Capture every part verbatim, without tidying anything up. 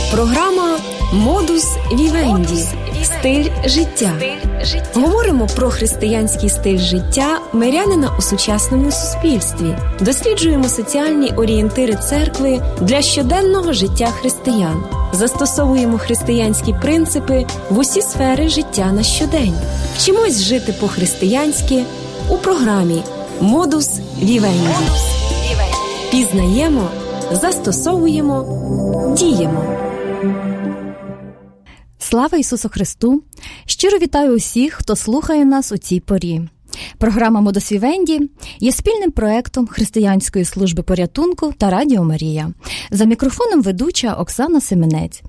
Програма «Модус вівенді» – стиль життя. Говоримо про християнський стиль життя мирянина у сучасному суспільстві. Досліджуємо соціальні орієнтири церкви для щоденного життя християн. Застосовуємо християнські принципи в усі сфери життя на щодень. Вчимось жити по-християнськи у програмі «Модус вівенді». Пізнаємо, застосовуємо, діємо. Слава Ісусу Христу! Щиро вітаю усіх, хто слухає нас у цій порі. Програма «Модус вівенді» є спільним проектом Християнської служби порятунку та Радіо Марія. За мікрофоном ведуча Оксана Семенець.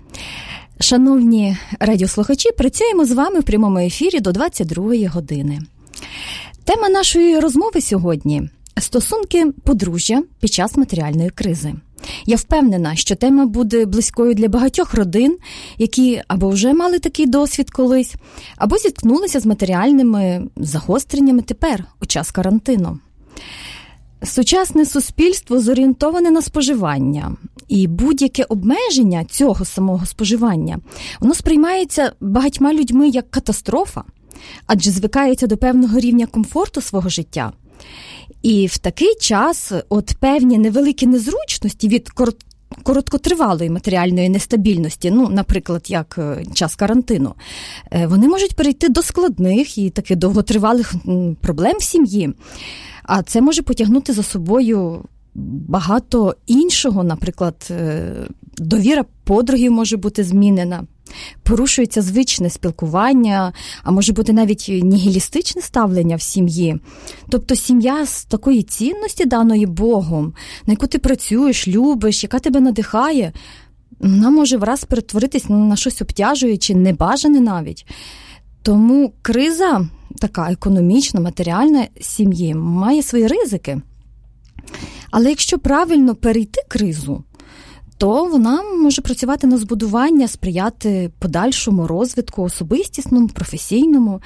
Шановні радіослухачі, працюємо з вами в прямому ефірі до двадцять другої години. Тема нашої розмови сьогодні – стосунки подружжя під час матеріальної кризи. Я впевнена, що тема буде близькою для багатьох родин, які або вже мали такий досвід колись, або зіткнулися з матеріальними загостреннями тепер, у час карантину. Сучасне суспільство зорієнтоване на споживання, і будь-яке обмеження цього самого споживання, воно сприймається багатьма людьми як катастрофа, адже звикається до певного рівня комфорту свого життя. І в такий час от певні невеликі незручності від корот... короткотривалої матеріальної нестабільності, ну, наприклад, як час карантину, вони можуть перейти до складних і таких довготривалих проблем в сім'ї. А це може потягнути за собою багато іншого, наприклад, довіра подругів може бути змінена. Порушується звичне спілкування, а може бути навіть нігілістичне ставлення в сім'ї. Тобто сім'я з такої цінності, даної Богом, на яку ти працюєш, любиш, яка тебе надихає, вона може враз перетворитись на щось обтяжуюче, небажане навіть. Тому криза, така економічна, матеріальна сім'ї, має свої ризики. Але якщо правильно перейти кризу, то вона може працювати на збудування, сприяти подальшому розвитку особистісному, професійному.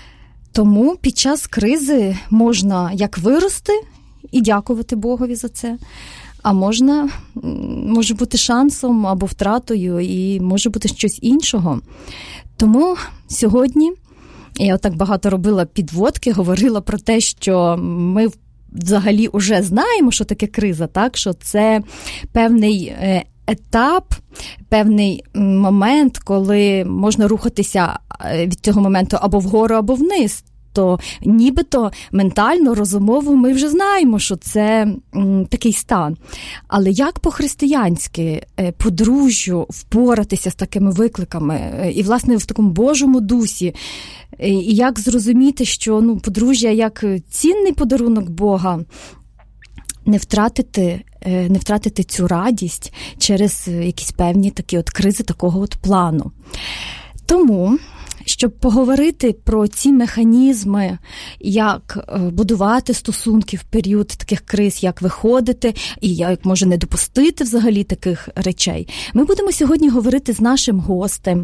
Тому під час кризи можна як вирости і дякувати Богові за це, а можна, може бути шансом або втратою, і може бути щось іншого. Тому сьогодні я отак багато робила підводки, говорила про те, що ми взагалі вже знаємо, що таке криза, так? Що це певний етап, певний момент, коли можна рухатися від цього моменту або вгору, або вниз. То нібито ментально, розумово ми вже знаємо, що це м, такий стан. Але як по-християнськи е, подружжю впоратися з такими викликами е, і, власне, в такому Божому дусі, е, і як зрозуміти, що ну, подружжя як цінний подарунок Бога, не втратити, е, не втратити цю радість через якісь певні такі от кризи такого от плану. Тому, щоб поговорити про ці механізми, як будувати стосунки в період таких криз, як виходити, і як може не допустити взагалі таких речей, ми будемо сьогодні говорити з нашим гостем.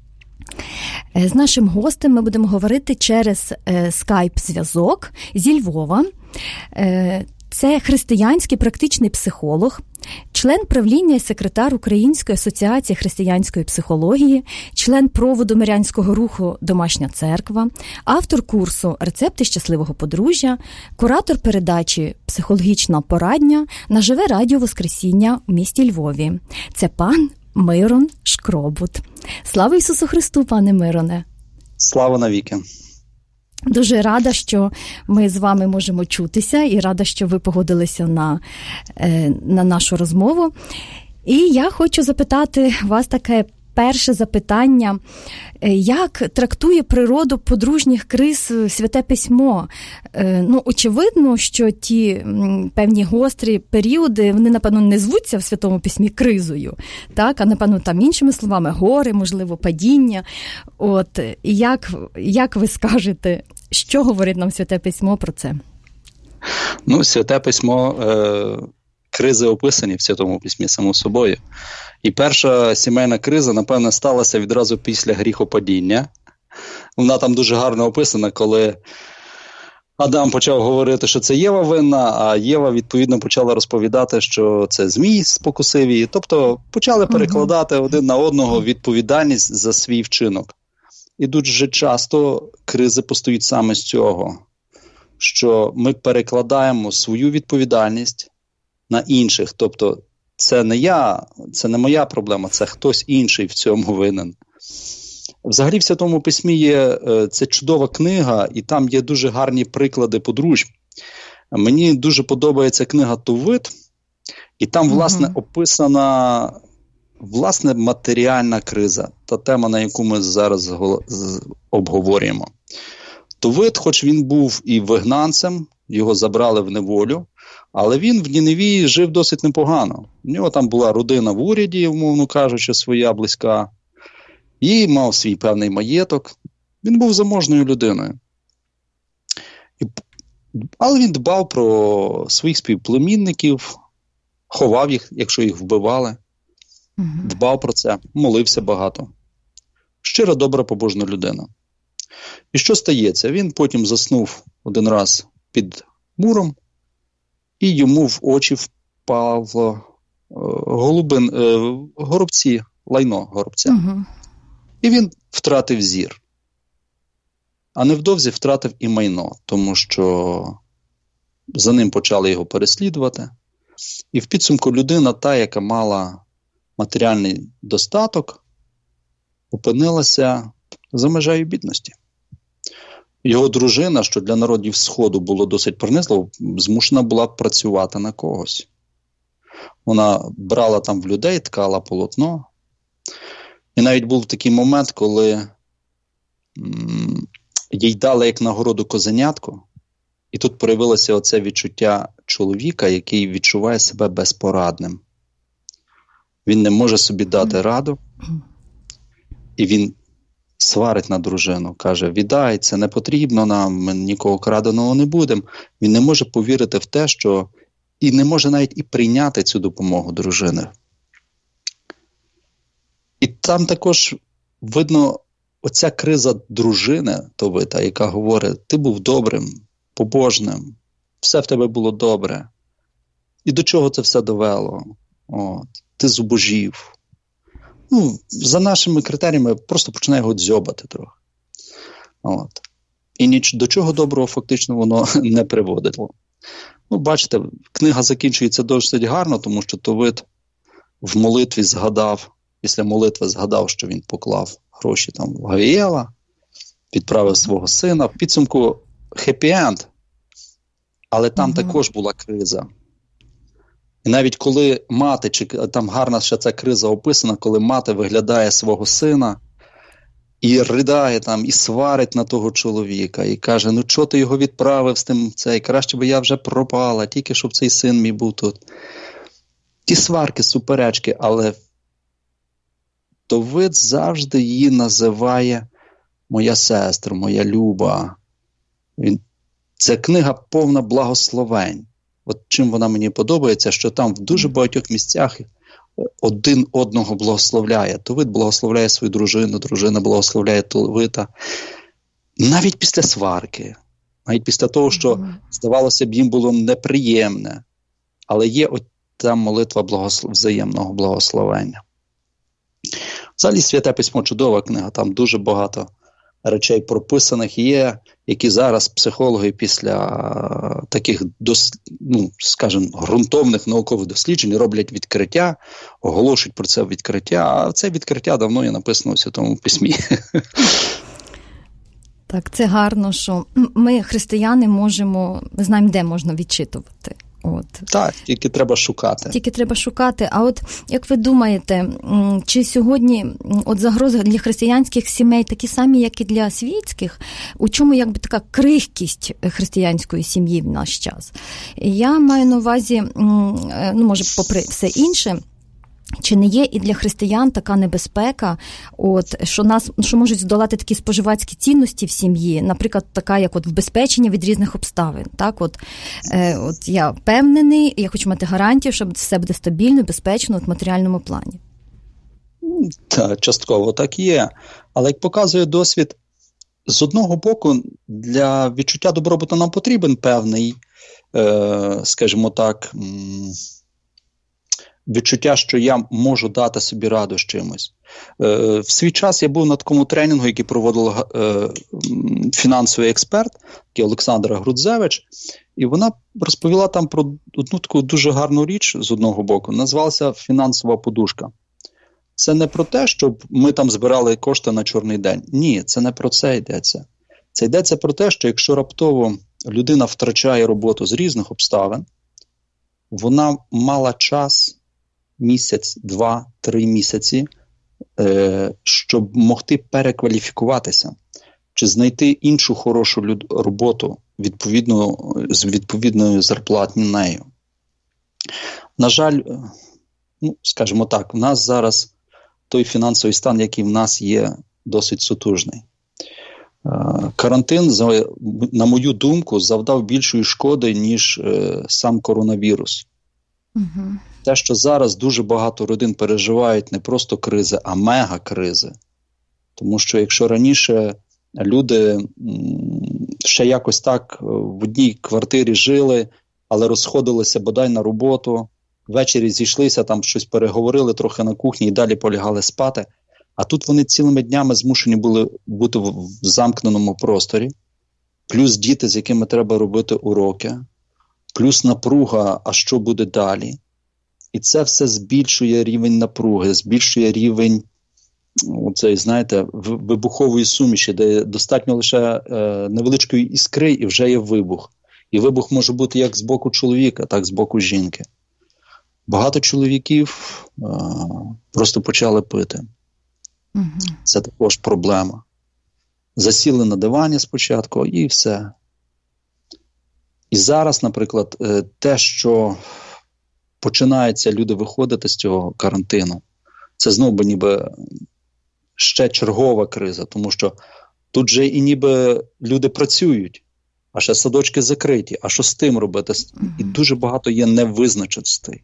З нашим гостем ми будемо говорити через скайп-зв'язок зі Львова. Це християнський практичний психолог, член правління і секретар Української асоціації християнської психології, член проводу Мирянського руху «Домашня церква», автор курсу «Рецепти щасливого подружжя», куратор передачі «Психологічна порадня» на Живе радіо Воскресіння в місті Львові. Це пан Мирон Шкробут. Слава Ісусу Христу, пане Мироне! Слава навіки! Дуже рада, що ми з вами можемо чутися, і рада, що ви погодилися на, на нашу розмову. І я хочу запитати вас таке перше запитання. Як трактує природу подружніх криз Святе Письмо? Ну, очевидно, що ті певні гострі періоди, вони, напевно, не звуться в Святому Письмі кризою, так? А, напевно, там іншими словами, гори, можливо, падіння. От, як, як ви скажете, що говорить нам Святе Письмо про це? Ну, Святе Письмо, е, кризи описані в Святому Письмі, само собою. І перша сімейна криза, напевно, сталася відразу після гріхопадіння. Вона там дуже гарно описана, коли Адам почав говорити, що це Єва винна, а Єва, відповідно, почала розповідати, що це Змій спокусив її. Тобто почали перекладати один на одного відповідальність за свій вчинок. І дуже часто кризи постають саме з цього, що ми перекладаємо свою відповідальність на інших. Тобто це не я, це не моя проблема, це хтось інший в цьому винен. Взагалі в Святому Письмі є це чудова книга, і там є дуже гарні приклади подружжя. Мені дуже подобається книга Товит, і там, власне, угу. описана власне матеріальна криза, та тема, на яку ми зараз обговорюємо. Товит, хоч він був і вигнанцем, його забрали в неволю, але він в Ніневії жив досить непогано. У нього там була родина в уряді, умовно кажучи, своя близька, і мав свій певний маєток. Він був заможною людиною. І, але він дбав про своїх співплемінників, ховав їх, якщо їх вбивали. Угу. Дбав про це, молився багато. Щира, добра, побожна людина. І що стається? Він потім заснув один раз під муром, і йому в очі впало е, голубин, е, горобці, лайно горобця. Угу. І він втратив зір. А невдовзі втратив і майно, тому що за ним почали його переслідувати. І в підсумку людина, та, яка мала матеріальний достаток, опинилася за межею бідності. Його дружина, що для народів Сходу було досить принизливо, змушена була працювати на когось. Вона брала там в людей, ткала полотно. І навіть був такий момент, коли м- їй дали як нагороду козенятку, і тут проявилося оце відчуття чоловіка, який відчуває себе безпорадним. Він не може собі дати раду, і він сварить на дружину, каже, віддай, це не потрібно нам, ми нікого краденого не будемо. Він не може повірити в те, що і не може навіть і прийняти цю допомогу дружини. І там також видно оця криза дружини Товита, яка говорить, ти був добрим, побожним, все в тебе було добре. І до чого це все довело? От, ти зубожів. Ну, за нашими критеріями просто починає його дзьобати трохи. От. І ніч до чого доброго фактично воно не приводило. Ну, бачите, книга закінчується досить гарно, тому що Товит в молитві згадав, після молитви згадав, що він поклав гроші там в Гавієла, відправив свого сина. В підсумку хеппі-енд, але там mm-hmm. також була криза. І навіть коли мати, чи там гарна ще ця криза описана, коли мати виглядає свого сина і ридає там, і сварить на того чоловіка, і каже, ну чого ти його відправив з тим, цей, краще би я вже пропала, тільки щоб цей син мій був тут. Ті сварки, суперечки, але Товит завжди її називає моя сестра, моя люба. Він... Ця книга повна благословень. От чим вона мені подобається, що там в дуже багатьох місцях один одного благословляє. Товит благословляє свою дружину, дружина благословляє Товита. Навіть після сварки, навіть після того, що, здавалося б, їм було неприємне. Але є от та молитва благослов... взаємного благословення. Взагалі, Святе Письмо чудова книга, там дуже багато речей прописаних є, які зараз психологи після таких, дос, ну, скажімо, ґрунтовних наукових досліджень роблять відкриття, оголошують про це відкриття, а це відкриття давно є написано у Святому Письмі. Так, це гарно, що ми, християни, можемо, ми знаємо, де можна відчитувати. От. Так, тільки треба шукати. Тільки треба шукати. А от як ви думаєте, чи сьогодні от загрози для християнських сімей такі самі, як і для світських? У чому якби така крихкість християнської сім'ї в наш час? Я маю на увазі, ну, може, попри все інше, чи не є і для християн така небезпека, от, що нас, що можуть здолати такі споживацькі цінності в сім'ї, наприклад, така, як от вбезпечення від різних обставин. Так, от, е, от я впевнений, я хочу мати гарантію, що все буде стабільно, безпечно в матеріальному плані. Так, частково так є. Але як показує досвід, з одного боку, для відчуття добробуту нам потрібен певний, е, скажімо так, відчуття, що я можу дати собі раду з чимось. Е, в свій час я був на такому тренінгу, який проводила е, фінансовий експерт, який Олександра Грудзевич, і вона розповіла там про одну таку дуже гарну річ з одного боку, називалася фінансова подушка. Це не про те, щоб ми там збирали кошти на чорний день. Ні, це не про це йдеться. Це йдеться про те, що якщо раптово людина втрачає роботу з різних обставин, вона мала час, місяць, два, три місяці, е, щоб могти перекваліфікуватися, чи знайти іншу хорошу люд... роботу відповідно, з відповідною зарплатнею. На жаль, ну, скажімо так, в нас зараз той фінансовий стан, який в нас є, досить сутужний. Карантин, на мою думку, завдав більшої шкоди, ніж е, сам коронавірус. Угу. Те, що зараз дуже багато родин переживають не просто кризи, а мега-кризи. Тому що якщо раніше люди м, ще якось так в одній квартирі жили, але розходилися бодай на роботу, ввечері зійшлися, там щось переговорили трохи на кухні і далі полягали спати. А тут вони цілими днями змушені були бути в замкненому просторі. Плюс діти, з якими треба робити уроки. Плюс напруга, а що буде далі. І це все збільшує рівень напруги, збільшує рівень оцей, знаєте, вибухової суміші, де достатньо лише е, невеличкої іскри і вже є вибух. І вибух може бути як з боку чоловіка, так і з боку жінки. Багато чоловіків е, просто почали пити. Угу. Це також проблема. Засіли на дивані спочатку і все. І зараз, наприклад, е, те, що починається люди виходити з цього карантину, це знову ніби ще чергова криза, тому що тут же і ніби люди працюють, а ще садочки закриті, а що з тим робити? Mm-hmm. І дуже багато є невизначеностей.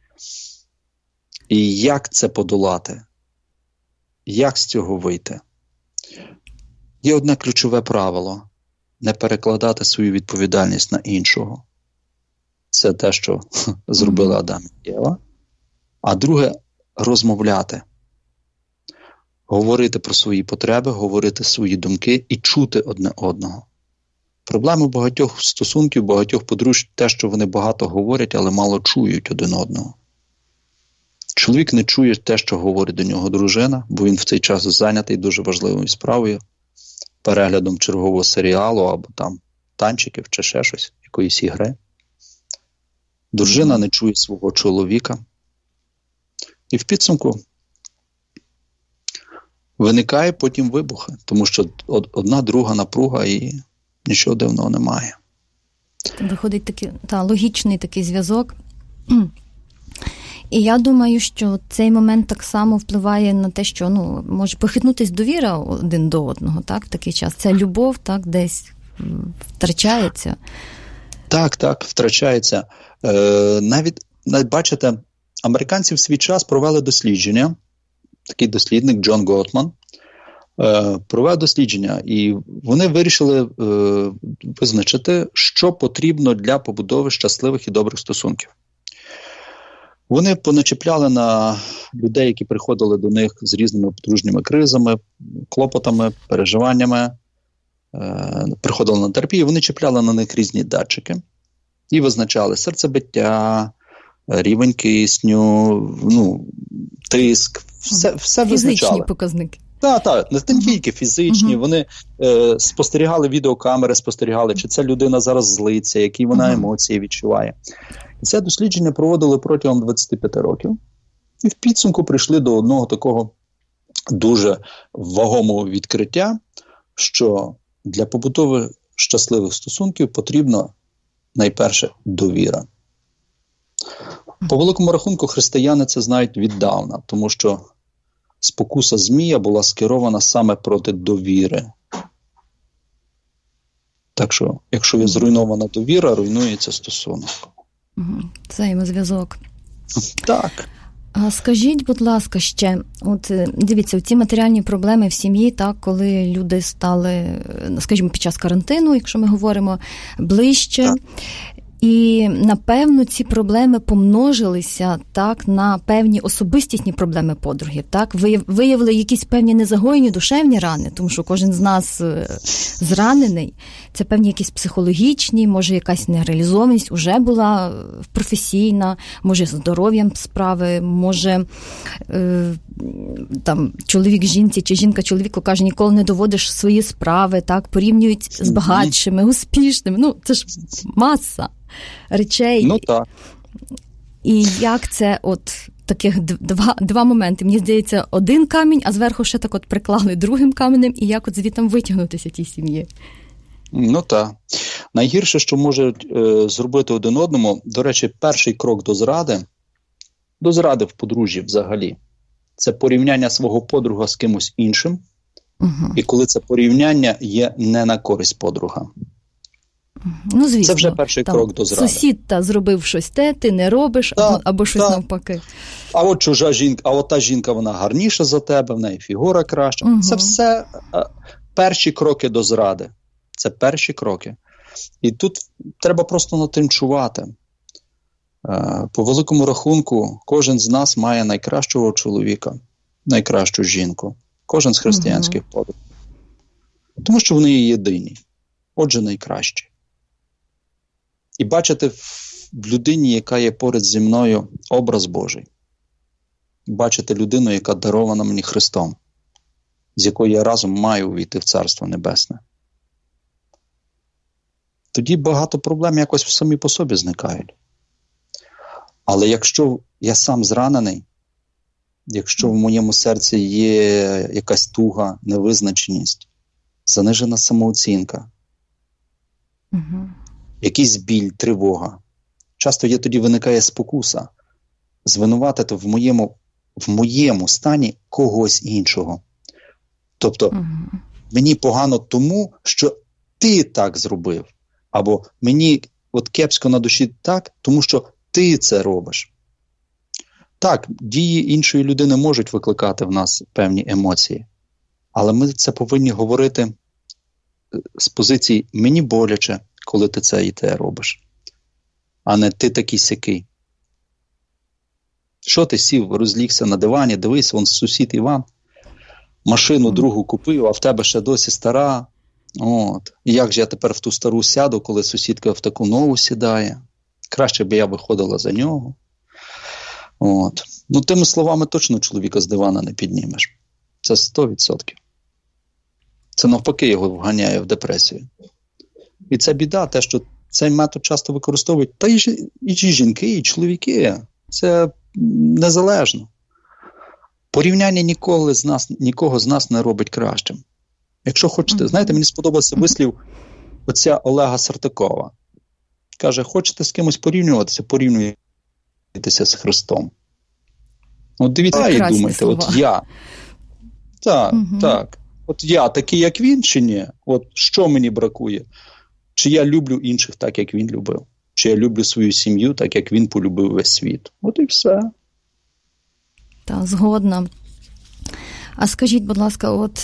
І як це подолати? Як з цього вийти? Є одне ключове правило – не перекладати свою відповідальність на іншого. Це те, що зробили Адам і Єва. А друге – розмовляти. Говорити про свої потреби, говорити свої думки і чути одне одного. Проблема багатьох стосунків, багатьох подружжя те, що вони багато говорять, але мало чують один одного. Чоловік не чує те, що говорить до нього дружина, бо він в цей час зайнятий дуже важливою справою, переглядом чергового серіалу або там танчиків чи ще щось, якоїсь ігри. Дружина не чує свого чоловіка. І в підсумку виникає потім вибухи, тому що одна друга напруга і нічого дивного немає. Виходить такий, та, логічний такий зв'язок. І я думаю, що цей момент так само впливає на те, що, ну, може похитнутись довіра один до одного, так, в такий час. Ця любов, так, десь втрачається. Так, так, втрачається. Е, навіть, навіть, бачите, американці в свій час провели дослідження, такий дослідник Джон Готман, е, провів дослідження, і вони вирішили е, визначити, що потрібно для побудови щасливих і добрих стосунків. Вони поначепляли на людей, які приходили до них з різними подружніми кризами, клопотами, переживаннями, е, приходили на терапію, вони чіпляли на них різні датчики і визначали серцебиття, рівень кисню, ну, тиск, все, все визначали. Фізичні показники. Так, так, не тільки фізичні, uh-huh. вони е, спостерігали відеокамери, спостерігали, чи ця людина зараз злиться, які вона uh-huh. емоції відчуває. І це дослідження проводили протягом двадцять п'ять років. І в підсумку прийшли до одного такого дуже вагомого відкриття, що для побудови щасливих стосунків потрібно найперше довіра. По великому рахунку християни це знають віддавна, тому що спокуса Змія була скерована саме проти довіри. Так що, якщо є зруйнована довіра, руйнується стосунок. Взаємозв'язок. Так. А скажіть, будь ласка, ще, от дивіться, ці матеріальні проблеми в сім'ї, так, коли люди стали, скажімо, під час карантину, якщо ми говоримо, ближче, так. І, напевно, ці проблеми помножилися, так, на певні особистісні проблеми подругів, так, виявили якісь певні незагоєні душевні рани, тому що кожен з нас зранений, це певні якісь психологічні, може якась нереалізованість уже була професійна, може з здоров'ям справи, може е, там чоловік жінці чи жінка чоловіку каже, ніколи не доводиш свої справи, так, порівнюють з багатшими, успішними, ну, це ж маса речей. Ну, так. І як це от таких два, два моменти. Мені здається, один камінь, а зверху ще так от приклали другим каменем, і як от звідти витягнутися тій сім'ї. Ну так. Найгірше, що можуть е, зробити один одному, до речі, перший крок до зради, до зради в подружжі взагалі, це порівняння свого подруга з кимось іншим, угу. І коли це порівняння є не на користь подруга. Ну, звісно, це вже перший там, крок до зради. Сусід та зробив щось те, ти не робиш, та, або, або щось та. навпаки. А от чужа жінка, а от та жінка, вона гарніша за тебе, в неї фігура краща. Угу. Це все а, перші кроки до зради. Це перші кроки. І тут треба просто над тим чувати. А, по великому рахунку, кожен з нас має найкращого чоловіка, найкращу жінку. Кожен з християнських угу. подруг. Тому що вони є єдині. Отже, найкращі. І бачити в людині, яка є поряд зі мною, образ Божий. Бачити людину, яка дарована мені Христом, з якою я разом маю увійти в Царство Небесне. Тоді багато проблем якось самі по собі зникають. Але якщо я сам зранений, якщо в моєму серці є якась туга, невизначеність, занижена самооцінка, угу. якийсь біль, тривога. Часто є тоді виникає спокуса звинуватити в моєму, в моєму стані когось іншого. Тобто, угу. мені погано тому, що ти так зробив. Або мені от кепсько на душі так, тому що ти це робиш. Так, дії іншої людини можуть викликати в нас певні емоції. Але ми це повинні говорити з позиції «мені боляче, коли ти це і те робиш», а не «ти такий сякий». Що ти сів, розлігся на дивані, дивись, вон сусід Іван, машину другу купив, а в тебе ще досі стара. От. І як же я тепер в ту стару сяду, коли сусідка в таку нову сідає? Краще б я виходила за нього. От. Ну, тими словами точно чоловіка з дивана не піднімеш. Це сто відсотків. Це навпаки його вганяє в депресію. І це біда, те, що цей метод часто використовують та і, і жінки, і чоловіки. Це незалежно. Порівняння ніколи з нас, нікого з нас не робить кращим. Якщо хочете, знаєте, мені сподобався вислів отця Олега Сартакова. Каже, хочете з кимось порівнюватися, порівнюйтеся з Христом. От дивіться і думайте, слова. От я. Так, угу. так. От я такий, як він, чи ні? От що мені бракує? Чи я люблю інших так, як він любив? Чи я люблю свою сім'ю так, як він полюбив весь світ? От і все. Так, згодна. А скажіть, будь ласка, от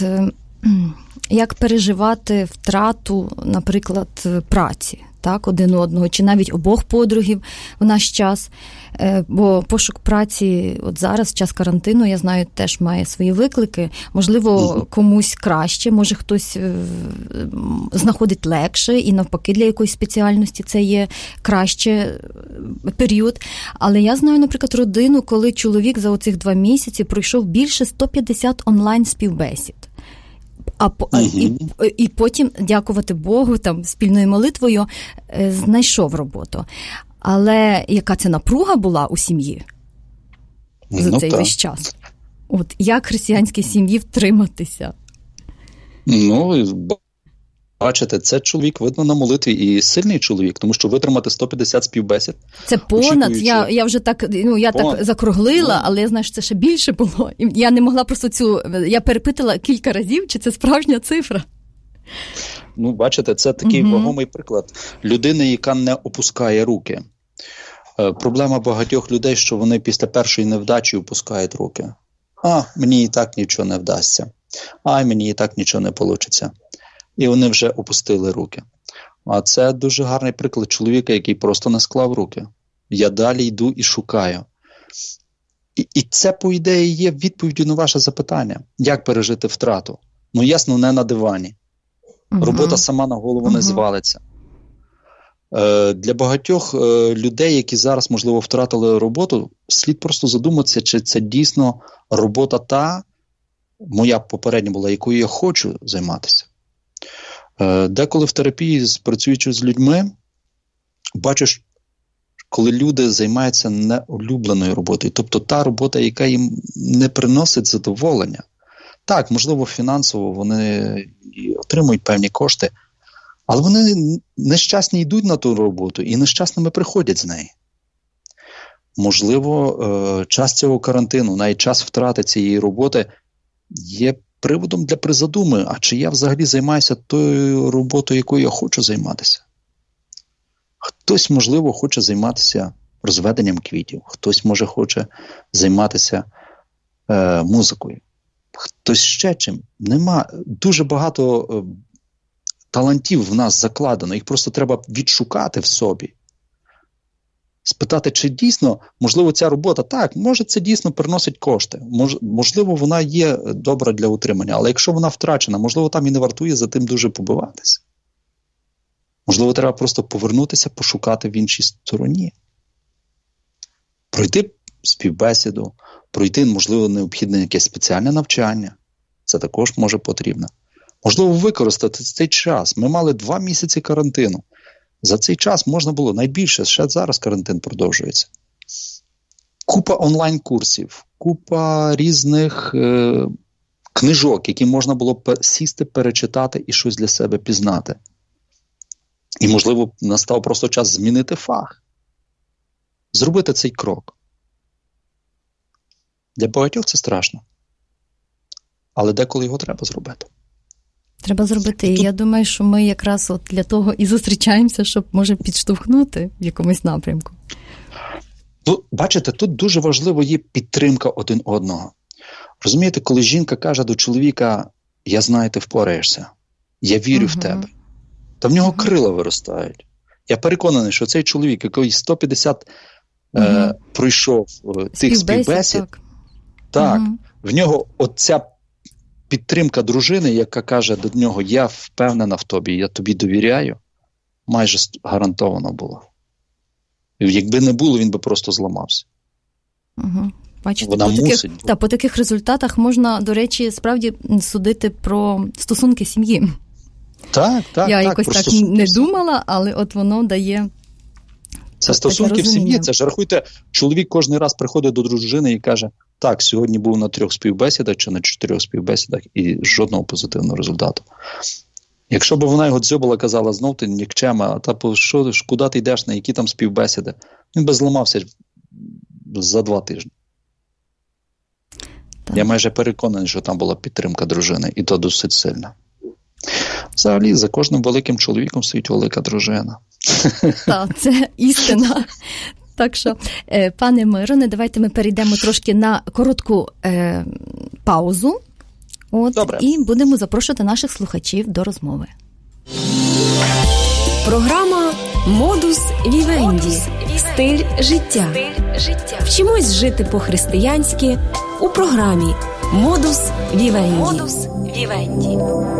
як переживати втрату, наприклад, праці, так, один одного, чи навіть обох подругів в наш час, бо пошук праці от зараз, в час карантину, я знаю, теж має свої виклики, можливо, комусь краще, може хтось знаходить легше, і навпаки для якоїсь спеціальності це є краще період, але я знаю, наприклад, родину, коли чоловік за оцих два місяці пройшов більше сто п'ятдесят онлайн-співбесід. А, а і, і потім, дякувати Богу, там спільною молитвою е, знайшов роботу. Але яка це напруга була у сім'ї за ну, цей так. весь час? От як християнській сім'ї втриматися? Ну, бачите, це чоловік, видно, на молитві, і сильний чоловік, тому що витримати сто п'ятдесят співбесід. Це понад, я, я вже так, ну, я понад. так закруглила, ну. але я знаю, що це ще більше було. Я не могла просто цю, я перепитала кілька разів, чи це справжня цифра. Ну, бачите, це такий угу. вагомий приклад людини, яка не опускає руки. Проблема багатьох людей, що вони після першої невдачі опускають руки. А, мені і так нічого не вдасться. А, мені і так нічого не вийде. І вони вже опустили руки. А це дуже гарний приклад чоловіка, який просто не склав руки. Я далі йду і шукаю. І, і це, по ідеї, є відповіддю на ваше запитання. Як пережити втрату? Ну, ясно, не на дивані. Uh-huh. Робота сама на голову uh-huh. не звалиться. Е, для багатьох е, людей, які зараз, можливо, втратили роботу, слід просто задуматися, чи це дійсно робота та, моя попередня була, якою я хочу займатися. Е, деколи в терапії, працюючи з людьми, бачиш, коли люди займаються неулюбленою роботою, тобто та робота, яка їм не приносить задоволення. Так, можливо, фінансово вони отримують певні кошти, але вони нещасні йдуть на ту роботу і нещасними приходять з неї. Можливо, час цього карантину, навіть час втрати цієї роботи є приводом для призадуми, а чи я взагалі займаюся тою роботою, якою я хочу займатися? Хтось, можливо, хоче займатися розведенням квітів, хтось, може, хоче займатися е, музикою, хтось ще чим. Нема дуже багато е, талантів в нас закладено, їх просто треба відшукати в собі. Спитати, чи дійсно, можливо, ця робота, так, може, це дійсно приносить кошти, Мож, можливо, вона є добра для утримання, але якщо вона втрачена, можливо, там і не вартує за тим дуже побиватися. Можливо, треба просто повернутися, пошукати в іншій стороні. Пройти співбесіду, пройти, можливо, необхідне якесь спеціальне навчання. Це також може потрібно. Можливо, використати цей час. Ми мали два місяці карантину. За цей час можна було найбільше, ще зараз карантин продовжується. Купа онлайн-курсів, купа різних е- книжок, які можна було сісти, перечитати і щось для себе пізнати. І, можливо, настав просто час змінити фах. Зробити цей крок. Для багатьох це страшно. Але деколи його треба зробити. Треба зробити. І я думаю, що ми якраз от для того і зустрічаємося, щоб, може, підштовхнути в якомусь напрямку. Ну, бачите, тут дуже важливо є підтримка один одного. Розумієте, коли жінка каже до чоловіка, я знаю, ти впораєшся, я вірю угу. в тебе, та в нього угу. крила виростають. Я переконаний, що цей чоловік, який сто п'ятдесят угу. е, пройшов е, тих співбесід, так, так угу. в нього оця підтримка дружини, яка каже до нього, я впевнена в тобі, я тобі довіряю, майже гарантовано було. І якби не було, він би просто зламався. Угу. Бачите, Вона по мусить. Таких, та, по таких результатах можна, до речі, справді судити про стосунки сім'ї. Так, так. Я так, якось так не думала, але от воно дає. Це стосунки в сім'ї. Це ж, рахуйте, чоловік кожен раз приходить до дружини і каже, так, сьогодні був на трьох співбесідах чи на чотирьох співбесідах і жодного позитивного результату. Якщо б вона його дзьобала, казала, знов ти нікчема, та що, куди ти йдеш, на які там співбесіди, він би зламався за два тижні. Так. Я майже переконаний, що там була підтримка дружини, і то досить сильна. Взагалі, за кожним великим чоловіком стоїть велика дружина. Так, це істина. Так що, пане Мироне, давайте ми перейдемо трошки на коротку е, паузу. От, Добре. І будемо запрошувати наших слухачів до розмови. Програма «Модус Вівенді» – стиль життя. Вчимось жити по-християнськи у програмі «Модус Вівенді».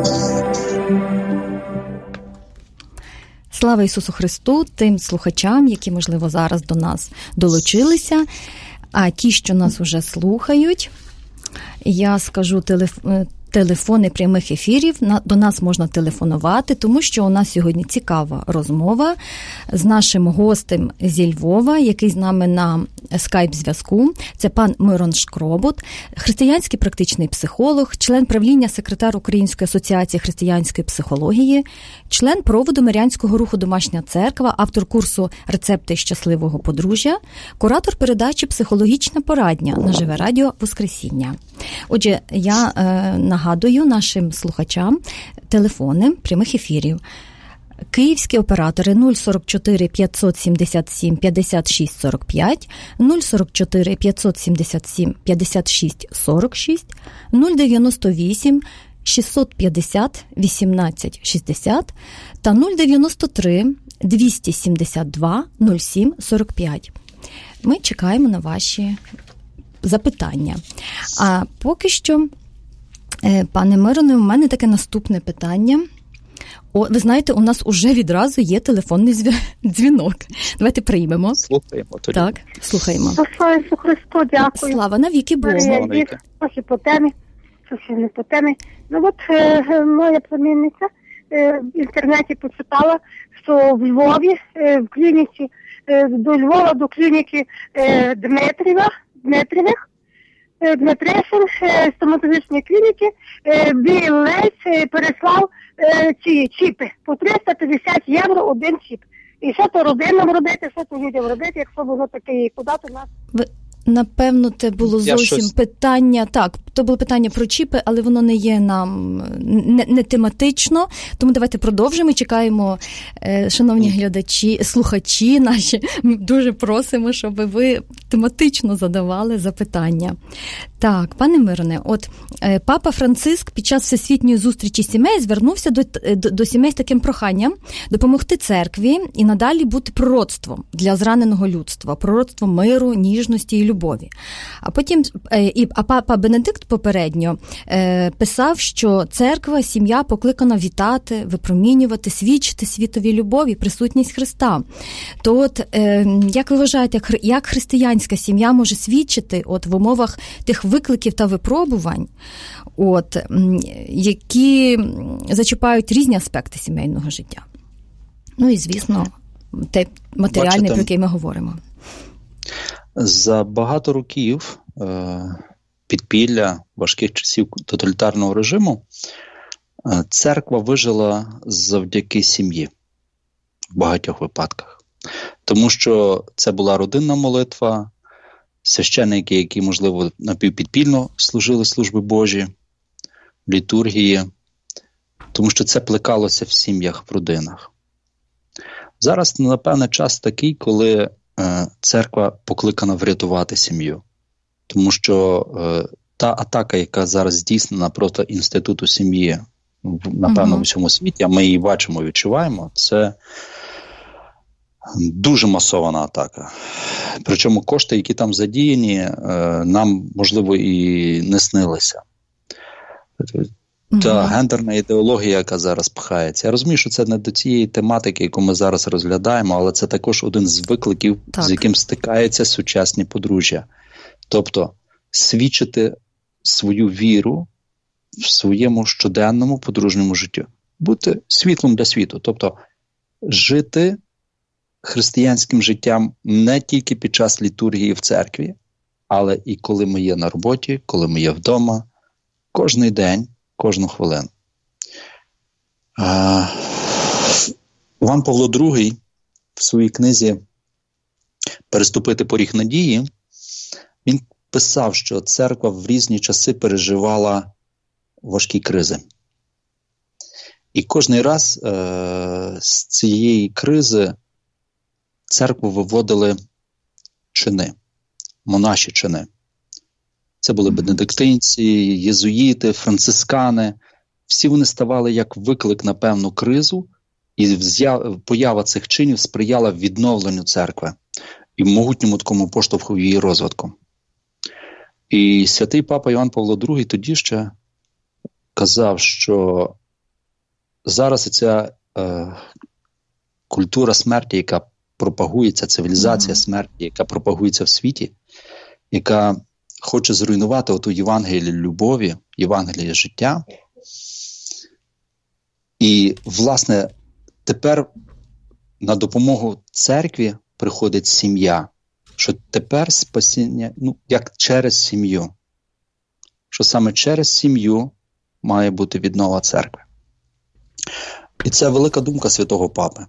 Слава Ісусу Христу тим слухачам, які, можливо, зараз до нас долучилися, а ті, що нас вже слухають, я скажу телеф... телефони прямих ефірів. До нас можна телефонувати, тому що у нас сьогодні цікава розмова з нашим гостем зі Львова, який з нами на скайп-зв'язку. Це пан Мирон Шкробут, християнський практичний психолог, член правління, секретар Української асоціації християнської психології, член проводу Мирянського руху «Домашня церква», автор курсу «Рецепти щасливого подружжя», куратор передачі «Психологічна порадня» на Живе Радіо Воскресіння. Отже, я е, нагадую нашим слухачам телефони прямих ефірів. Київські оператори нуль сорок чотири п'ятсот сімдесят сім п'ятдесят шість сорок п'ять, нуль сорок чотири п'ятсот сімдесят сім п'ятдесят шість сорок шість, нуль дев'яносто вісім шістсот п'ятдесят вісімнадцять шістдесят та нуль дев'яносто три двісті сімдесят два нуль сім сорок п'ять. Ми чекаємо на ваші запитання. А поки що, пане Мироне, у мене таке наступне питання. О, ви знаєте, у нас уже відразу є телефонний дзвінок. Давайте приймемо. Слухаємо. Тоді. Так, слухаємо. Слава Ісусу Христу, дякую. Слава навіки Богу. Трохи по темі, трохи не по темі. Ну от е, моя племінниця е, в інтернеті почитала, що в Львові, е, в клініці, е, до Львова, до клініки е, Дмитріва, Дмитрівих, е, Дмитришин, е, стоматологічної клініки, е, Білець е, переслав е, ці чіпи по триста п'ятдесят євро один чіп. І що то родинам робити, що то людям робити, якщо воно таке, і куди то нас... Ви... Напевно, це було зовсім щось... питання, так, то було питання про чіпи, але воно не є нам не, не тематично, тому давайте продовжимо і чекаємо, е, шановні глядачі, слухачі наші, ми дуже просимо, щоб ви тематично задавали запитання. Так, пане Мироне, от е, папа Франциск під час всесвітньої зустрічі сімей звернувся до, до, до сімей з таким проханням допомогти церкві і надалі бути пророцтвом для зраненого людства, пророцтвом миру, ніжності і любові. А потім, е, і, а папа Бенедикт попередньо е, писав, що церква, сім'я покликана вітати, випромінювати, свідчити світові любові, присутність Христа. То от, е, як ви вважаєте, як, як християнська сім'я може свідчити от в умовах тих викликів та випробувань, от, які зачіпають різні аспекти сімейного життя? Ну і, звісно, те матеріальне, Бачите, про яке ми говоримо. За багато років е, підпілля важких часів тоталітарного режиму е, церква вижила завдяки сім'ї в багатьох випадках. Тому що це була родинна молитва, священники, які, можливо, напівпідпільно служили служби Божі, літургії, тому що це плекалося в сім'ях, в родинах. Зараз, напевне, час такий, коли е, церква покликана врятувати сім'ю. Тому що е, та атака, яка зараз здійснена проти інституту сім'ї, напевно, uh-huh. в усьому світі, а ми її бачимо, відчуваємо, це дуже масована атака. Причому кошти, які там задіяні, е, нам, можливо, і не снилися. Та mm-hmm. гендерна ідеологія, яка зараз пхається. Я розумію, що це не до цієї тематики, яку ми зараз розглядаємо, але це також один з викликів, так. з яким стикаються сучасні подружжя. Тобто, свідчити свою віру в своєму щоденному подружньому житті. Бути світлом для світу. Тобто, жити християнським життям не тільки під час літургії в церкві, але і коли ми є на роботі, коли ми є вдома, кожний день, кожну хвилину. А, Іван Павло другий в своїй книзі «Переступити поріг надії» він писав, що церква в різні часи переживала важкі кризи. І кожний раз е- з цієї кризи церкву виводили чини, монаші чини. Це були бенедиктинці, єзуїти, францискани. Всі вони ставали як виклик на певну кризу, і поява цих чинів сприяла відновленню церкви і могутньому такому поштовху її розвитку. І святий папа Іван Павло другий тоді ще казав, що зараз ця е, культура смерті, яка пропагується, цивілізація mm-hmm. смерті, яка пропагується в світі, яка хоче зруйнувати оту Євангеліє любові, Євангеліє життя. І, власне, тепер на допомогу церкві приходить сім'я, що тепер спасіння, ну, як через сім'ю, що саме через сім'ю має бути віднова церкви. І це велика думка святого папи.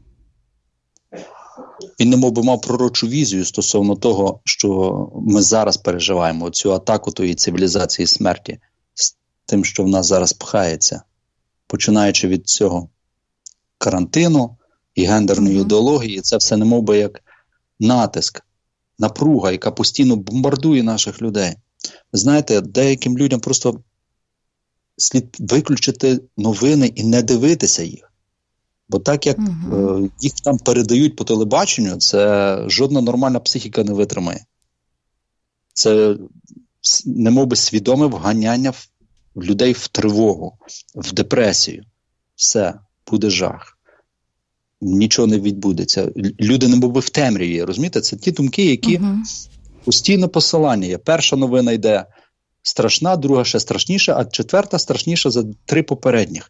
Він немов би мав пророчу візію стосовно того, що ми зараз переживаємо, цю атаку тої цивілізації смерті, з тим, що в нас зараз пхається, починаючи від цього карантину і гендерної mm-hmm. ідеології, це все немов би як натиск, напруга, яка постійно бомбардує наших людей. Знаєте, деяким людям просто слід виключити новини і не дивитися їх. Бо так, як mm-hmm. е, їх там передають по телебаченню, це жодна нормальна психіка не витримає. Це немов би свідоме вганяння в, в людей в тривогу, в депресію. Все, буде жах. Нічого не відбудеться. Люди немов би в темряві, розумієте? Це ті думки, які uh-huh. постійно посилання є. Перша новина йде страшна, друга ще страшніша, а четверта страшніша за три попередніх.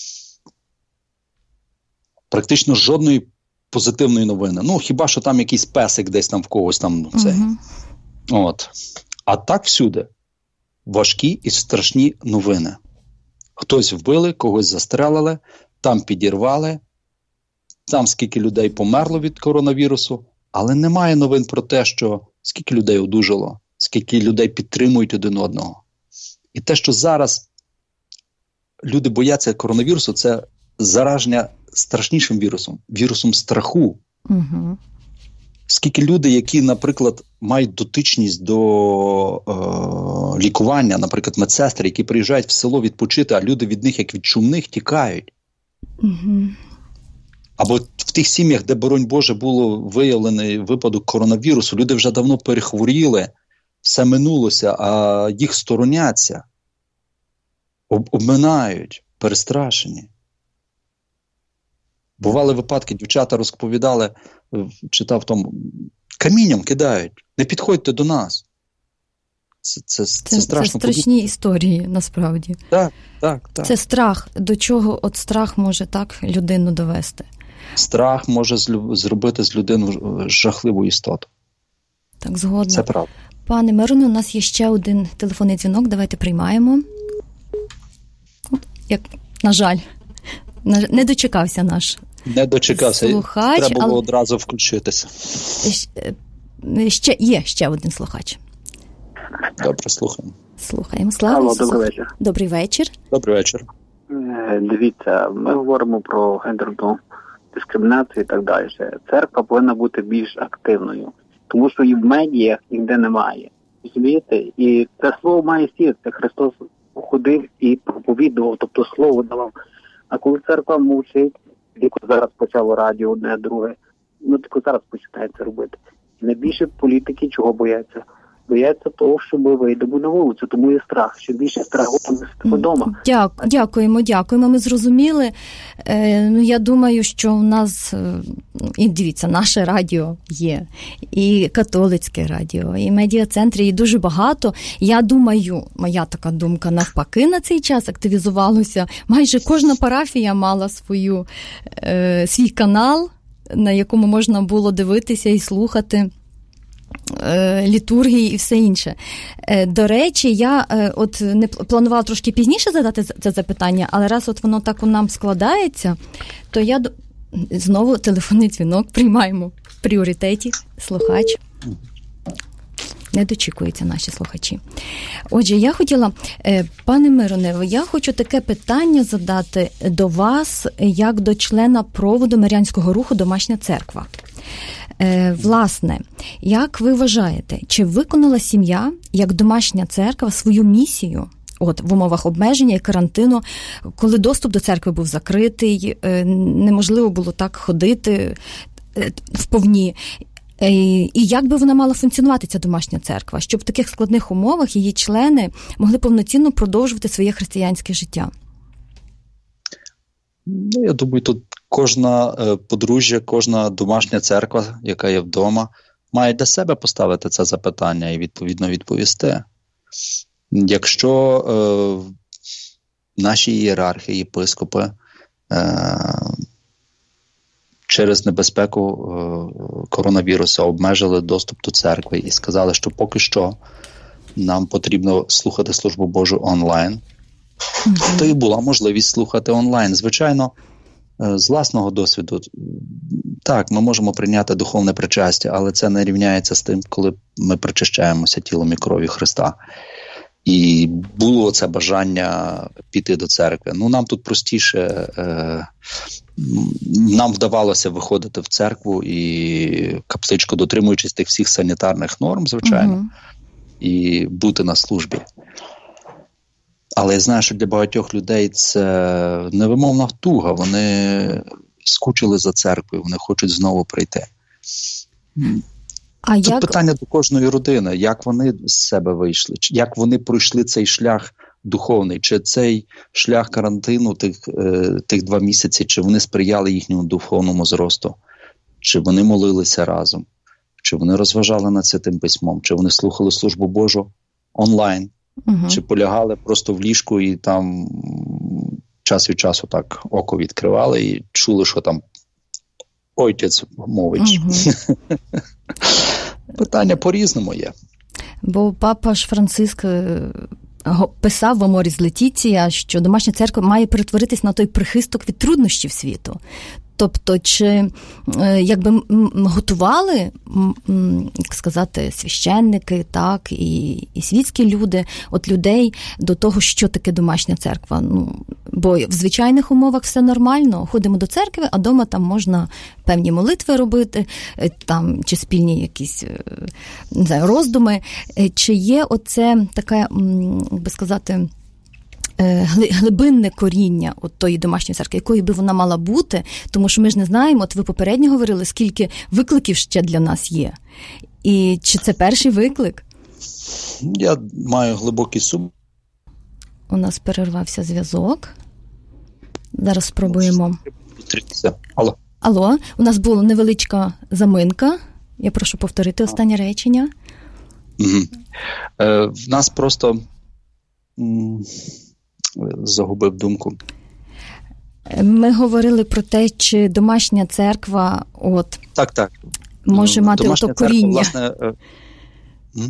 Практично жодної позитивної новини. Ну, хіба що там якийсь песик десь там в когось там, ну, цей. Uh-huh. От. А так всюди важкі і страшні новини. Хтось вбили, когось застрелили, там підірвали, там скільки людей померло від коронавірусу, але немає новин про те, що скільки людей одужало, скільки людей підтримують один одного. І те, що зараз люди бояться коронавірусу, це зараження страшнішим вірусом, вірусом страху. Угу. Скільки люди, які, наприклад, мають дотичність до е- лікування, наприклад, медсестри, які приїжджають в село відпочити, а люди від них, як від чумних, тікають. Угу. Або в тих сім'ях, де, боронь Боже, було виявлений випадок коронавірусу, люди вже давно перехворіли, все минулося, а їх стороняться, об- обминають, перестрашені. Бували випадки, дівчата розповідали, читав там, камінням кидають, не підходьте до нас. Це, це, це, це страшно. Це страшні історії, насправді. Так, так, так. Це страх. До чого от страх може так людину довести? Страх може зробити з людини жахливу істоту. Так, згодна. Це правда. Пане Мироне, у нас є ще один телефонний дзвінок, давайте приймаємо. Як, на жаль, не дочекався наш Не дочекався, слухач, треба було але... одразу включитися. Ще, є ще один слухач. Добре, слухаємо. Слухаємо. Слава Алло, Ісусу. добрий вечір. Добрий вечір. Добрий вечір. Дивіться, ми говоримо про гендерну дискримінацію і так далі. Церква повинна бути більш активною, тому що і в медіях ніде немає. Розумієте? І це слово має сіяти. Христос ходив і проповідував, тобто слово давав. А коли церква мовчить, тільки зараз почало радіо одне, друге, ну тільки зараз починає це робити. І найбільше політики чого бояться? Бояться того, що ми вийдемо на вулицю, тому є страх. Що більше страху, то ми сидимо вдома. Дякую, дякуємо, дякуємо. Ми зрозуміли. Е, ну, я думаю, що у нас, і дивіться, наше радіо є, і католицьке радіо, і медіа-центри, і дуже багато. Я думаю, моя така думка, навпаки, на цей час активізувалося. Майже кожна парафія мала свою, е, свій канал, на якому можна було дивитися і слухати літургії і все інше. До речі, я от не планувала трошки пізніше задати це запитання, але раз от воно так у нам складається, то я знову телефонний дзвінок приймаємо в пріоритеті. Слухач. Не дочікуються наші слухачі. Отже, я хотіла, пане Мироне, я хочу таке питання задати до вас, як до члена проводу Мирянського руху «Домашня церква». Е, власне, як ви вважаєте, чи виконала сім'я, як домашня церква, свою місію от, в умовах обмеження і карантину, коли доступ до церкви був закритий, е, неможливо було так ходити е, вповні? Е, і як би вона мала функціонувати, ця домашня церква, щоб в таких складних умовах її члени могли повноцінно продовжувати своє християнське життя? Ну, я думаю, тут кожна е, подружжя, кожна домашня церква, яка є вдома, має для себе поставити це запитання і відповідно відповісти. Якщо е, наші ієрархи, єпископи е, через небезпеку е, коронавірусу обмежили доступ до церкви і сказали, що поки що нам потрібно слухати службу Божу онлайн, mm-hmm. то і була можливість слухати онлайн. Звичайно, з власного досвіду, так, ми можемо прийняти духовне причастя, але це не рівняється з тим, коли ми причащаємося тілом і кров'ю Христа. І було це бажання піти до церкви. Ну, нам тут простіше е, нам вдавалося виходити в церкву і капличку, дотримуючись тих всіх санітарних норм, звичайно, uh-huh. і бути на службі. Але я знаю, що для багатьох людей це невимовна туга. Вони скучили за церквою, вони хочуть знову прийти. А Тут як... питання до кожної родини, як вони з себе вийшли, як вони пройшли цей шлях духовний, чи цей шлях карантину тих, е, тих два місяці, чи вони сприяли їхньому духовному зросту, чи вони молилися разом, чи вони розважали над Святим Письмом, чи вони слухали службу Божу онлайн, угу. чи полягали просто в ліжку і там час від часу так око відкривали і чули, що там отець мовить. Угу. Питання по-різному є. Бо папа ж Франциск писав в Аморіс Летіція, що домашня церква має перетворитись на той прихисток від труднощів світу. Тобто, чи якби готували, як сказати, священники, так, і, і світські люди, от людей до того, що таке домашня церква. Ну, бо в звичайних умовах все нормально, ходимо до церкви, а вдома там можна певні молитви робити, там, чи спільні якісь, не знаю, роздуми. Чи є оце таке, як би сказати, глибинне коріння от тої домашньої церкви, якою би вона мала бути, тому що ми ж не знаємо, от ви попередньо говорили, скільки викликів ще для нас є. І чи це перший виклик? Я маю глибокий сум. У нас перервався зв'язок. Зараз спробуємо. Алло. Алло, у нас була невеличка заминка. Я прошу повторити останнє речення. Угу. Е, в нас просто... М- загубив думку. Ми говорили про те, чи домашня церква от так, так. може мати домашня ото коріння. Церква, власне,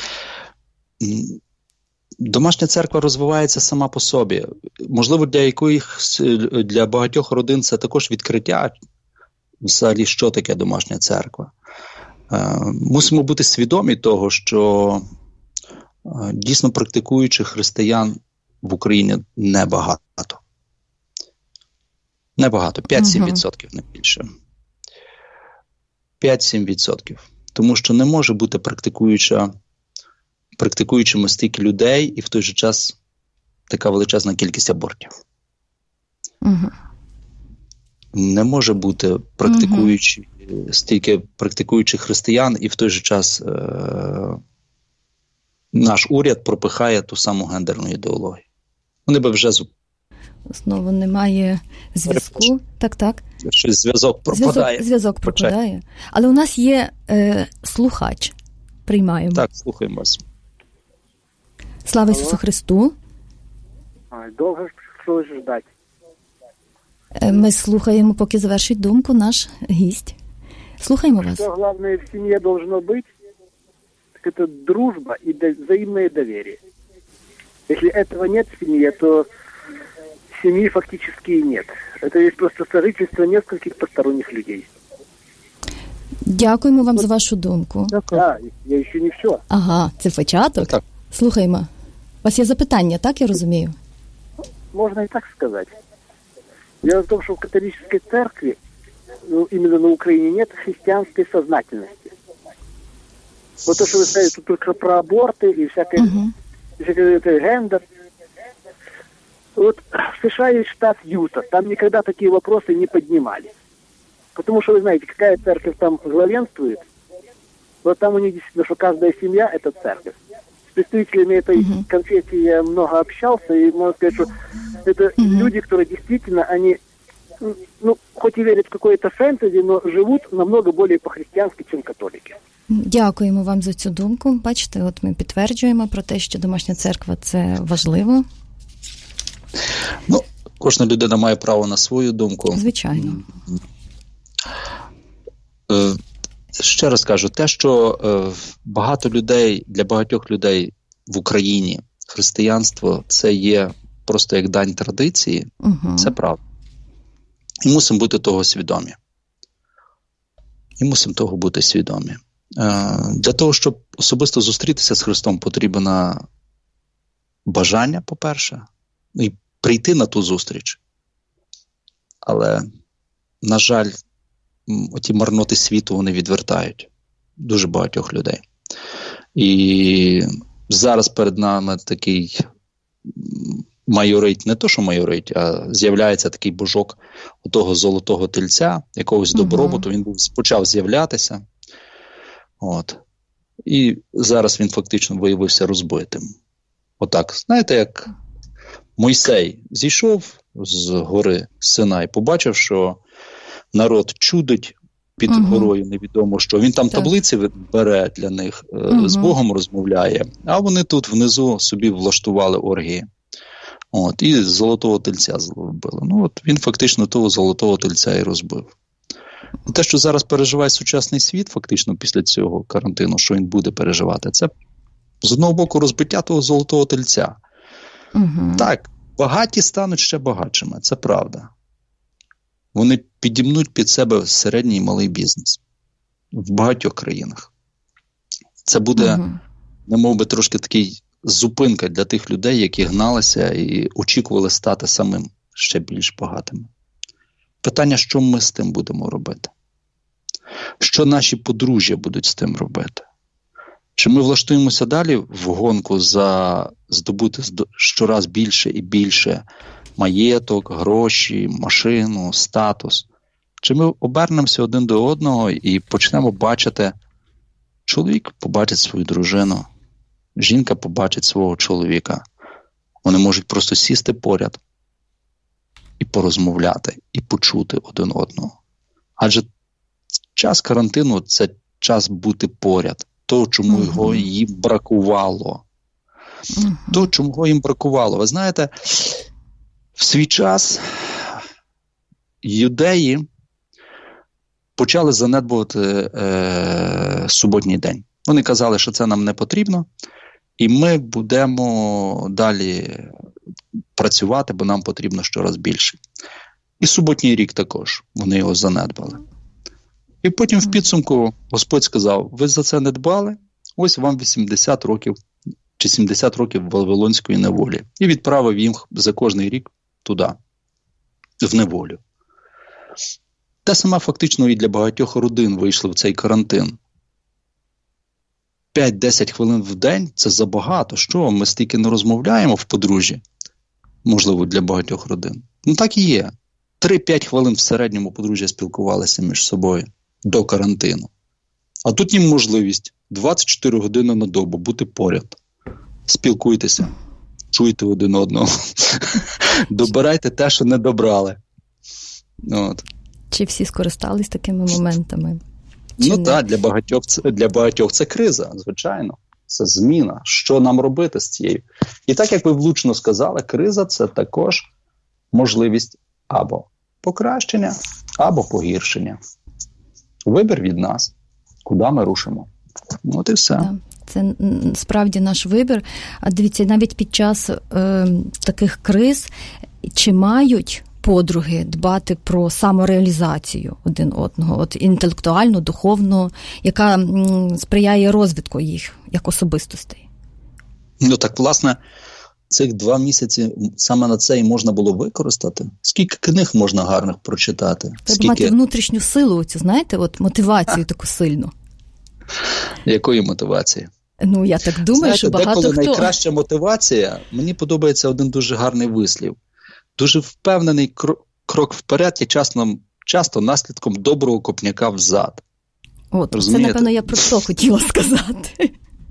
домашня церква розвивається сама по собі. Можливо, для якихось, для багатьох родин це також відкриття, взагалі, що таке домашня церква. Мусимо бути свідомі того, що дійсно практикуючих християн в Україні небагато. Небагато. п'ять-сім відсотків, не більше. п'ять-сім відсотків. Тому що не може бути практикуюча, практикуючими стільки людей і в той же час така величезна кількість абортів. Угу. Не може бути практикуючі, угу. стільки практикуючих християн і в той же час е- наш уряд пропихає ту саму гендерну ідеологію. Вони би вже... Знову немає зв'язку. Так, так. Щось зв'язок пропадає. Зв'язок, зв'язок пропадає. Але у нас є е, слухач. Приймаємо. Так, слухаємо вас. Слава Ісусу Христу. А, довго ж прийшлось ждати. Ми слухаємо, поки завершить думку наш гість. Слухаємо вас. Що головне в сім'ї должно бути, так это дружба и взаимное доверие. Если этого нет в семье, то семьи фактически и нет. Это есть просто сожительство нескольких посторонних людей. Дякуємо вам за вашу думку. Да, я ще не все. Ага, це початок? Так. Слухаймо. У вас є запитання, так я розумію? Можно и так сказать. Дело в том, что в католической церкви, ну, именно на Украине, нет христианской сознательности. Вот то, что вы сказали, тут только про аборты и всякое, uh-huh. всякое это, гендер. Вот в США есть штат Юта, там никогда такие вопросы не поднимали. Потому что, вы знаете, какая церковь там главенствует, вот там у них действительно, что каждая семья – это церковь. С представителями этой uh-huh. конфессии я много общался, и можно сказать, что это uh-huh. люди, которые действительно, они, ну, хоть и верят в какое-то фэнтези, но живут намного более по-христиански, чем католики. Дякуємо вам за цю думку. Бачите, от ми підтверджуємо про те, що домашня церква – це важливо. Ну, кожна людина має право на свою думку. Звичайно. Ще раз кажу, те, що багато людей, для багатьох людей в Україні християнство – це є просто як дань традиції, угу. це правда. І мусимо бути того свідомі. І мусимо того бути свідомі. Для того, щоб особисто зустрітися з Христом, потрібно бажання, по-перше, і прийти на ту зустріч. Але на жаль, оті марноти світу, вони відвертають дуже багатьох людей. І зараз перед нами такий майорить, не то що майорить, а з'являється такий божок у того золотого тельця, якогось uh-huh. добробуту, він був, почав з'являтися. От. І зараз він фактично виявився розбитим. Отак, знаєте, як Мойсей зійшов з гори Синай, побачив, що народ чудить під uh-huh. горою, невідомо що. Він там так. таблиці бере для них, uh-huh. з Богом розмовляє, а вони тут внизу собі влаштували оргії. От, і золотого тельця зробили. Ну, от він фактично того золотого тельця і розбив. І те, що зараз переживає сучасний світ, фактично після цього карантину, що він буде переживати, це з одного боку розбиття того золотого тельця. Угу. Так, багаті стануть ще багатшими, це правда. Вони підімнуть під себе середній і малий бізнес в багатьох країнах. Це буде, угу. немов би, трошки такий зупинка для тих людей, які гналися і очікували стати самим ще більш багатими. Питання, що ми з тим будемо робити? Що наші подружжя будуть з тим робити? Чи ми влаштуємося далі в гонку за здобути щораз більше і більше маєток, гроші, машину, статус? Чи ми обернемося один до одного і почнемо бачити, чоловік побачить свою дружину, жінка побачить свого чоловіка. Вони можуть просто сісти поряд і порозмовляти, і почути один одного. Адже час карантину – це час бути поряд. То, чому uh-huh. його їм бракувало. Uh-huh. То, чому їм бракувало. Ви знаєте, в свій час юдеї почали занедбувати е, суботній день. Вони казали, що це нам не потрібно, і ми будемо далі працювати, бо нам потрібно щораз більше. І суботній рік також, вони його занедбали. І потім в підсумку Господь сказав, ви за це не дбали, ось вам вісімдесят років чи сімдесят років Вавилонської неволі. І відправив їм за кожний рік туди, в неволю. Те саме фактично і для багатьох родин вийшли в цей карантин. п'ять-десять хвилин в день – це забагато. Що, ми стільки не розмовляємо в подружжі? Можливо, для багатьох родин. Ну так і є. три-п'ять хвилин в середньому подружжя спілкувалися між собою до карантину. А тут їм можливість двадцять чотири години на добу бути поряд. Спілкуйтеся, чуйте один одного. Добирайте те, що не добрали. От. Чи всі скористались такими моментами? Чи ну так, для багатьох, для багатьох це криза, звичайно. Це зміна. Що нам робити з цією? І так, як ви влучно сказали, криза – це також можливість або покращення, або погіршення. Вибір від нас, куди ми рушимо. От і все. Да, це справді наш вибір. А дивіться, навіть під час е, таких криз, чи мають подруги дбати про самореалізацію один одного, от інтелектуальну, духовну, яка м, сприяє розвитку їх як особистостей? Ну так, власне, цих два місяці саме на це і можна було використати. Скільки книг можна гарних прочитати? Треба Скільки... мати внутрішню силу, цю, знаєте, от мотивацію таку сильну. Якої мотивації? Ну, я так думаю, знаєте, що багато деколи хто... найкраща мотивація, мені подобається один дуже гарний вислів. Дуже впевнений крок вперед є часто, часто наслідком доброго копняка взад. От, це, напевно, я про це хотіла сказати.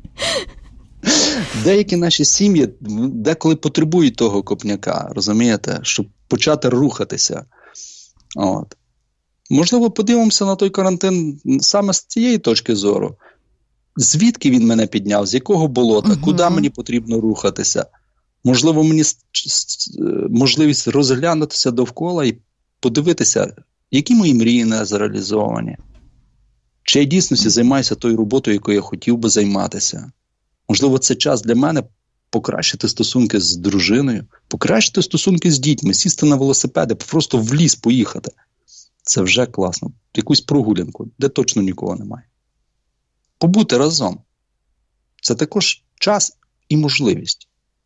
Деякі наші сім'ї деколи потребують того копняка, розумієте, щоб почати рухатися. От. Можливо, подивимося на той карантин саме з цієї точки зору. Звідки він мене підняв, з якого болота, угу. куди мені потрібно рухатися. Можливо, мені можливість розглянутися довкола і подивитися, які мої мрії не зреалізовані. Чи я дійсно займаюся тою роботою, якою я хотів би займатися. Можливо, це час для мене покращити стосунки з дружиною, покращити стосунки з дітьми, сісти на велосипеди, просто в ліс поїхати. Це вже класно. Якусь прогулянку, де точно нікого немає. Побути разом. Це також час і можливість.